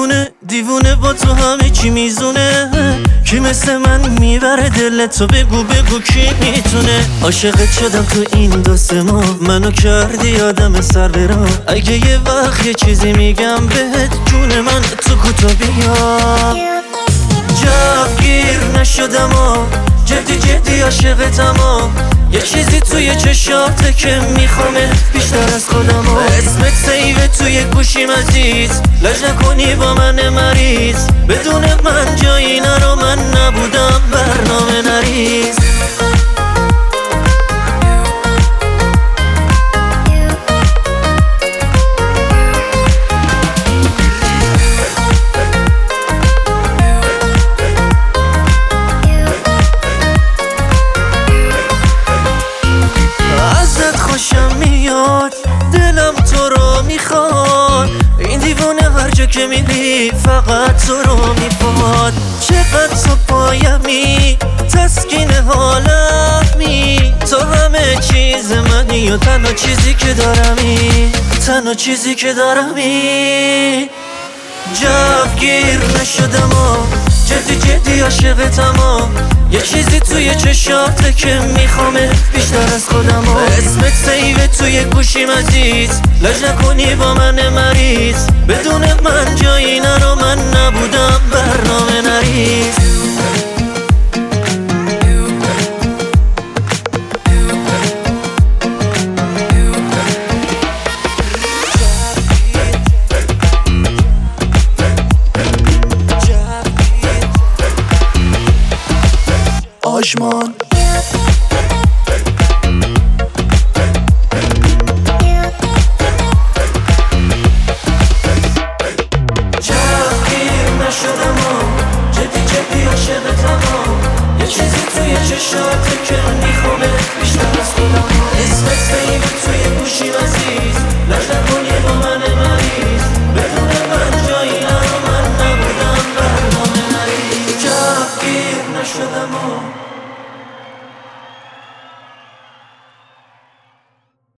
دیوونه با تو همه چی میزونه. کی مثل من میبره دلتو؟ بگو کی میتونه؟ عاشقت شدم تو این 2 ماه، منو کردی آدم سر برا. اگه یه وقت یه چیزی میگم بهت، جون من تو کوتا بیا. جوگیر نشدم جدی عاشقتم یه چیزی توی چشاته که میخوامه بیشتر از خودم اسمت سیوه توی گوشیم عزیز، لج نکنی با من مریض. بدون من جایی نرو، من نبودم برنامه نریز. خوشم میاد دلم تو رو میخواد، این دیوونه هر جا که میری فقط تو رو میخواد. چقدر تو پایمی، تسکین حالمی، تو همه چیز منی و تنها چیزی که دارمی، تنها چیزی که دارمی. جوگیر نشدم جدی عاشقتم یه چیزی توی چشاته که میخوامه بیشتر از خودم اسمت سیوه توی گوشیم عزیز، لج نکنی با من مریض. بدون من جایی نرو، من نبودم برنامه نریز. آژمان جوگیر نشدم جدی عاشقتم یه چیزی توی چشاته که میخوام